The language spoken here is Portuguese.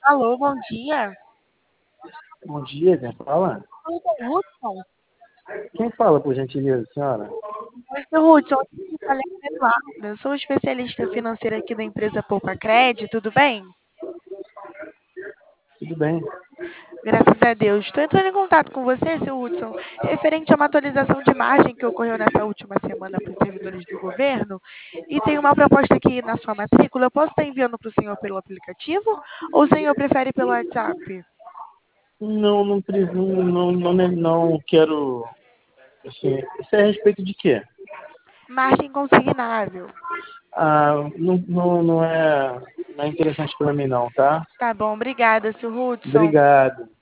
Alô, bom dia. Bom dia, quem fala? Tudo bem, Hudson? Quem fala, por gentileza, senhora? Oi, seu Hudson, aqui fala é a Eduarda. Eu sou especialista financeira aqui da empresa Poupa Crédito, tudo bem? Tudo bem? Graças a Deus. Estou entrando em contato com você, seu Hudson, referente a uma atualização de margem que ocorreu nessa última semana para os servidores do governo. E tem uma proposta aqui na sua matrícula. Eu posso estar enviando para o senhor pelo aplicativo ou o senhor prefere pelo WhatsApp? Não, não quero. Assim, isso é a respeito de quê? Margem consignável. Não é interessante para mim não, tá? Tá bom, obrigada, seu Hudson. Obrigado.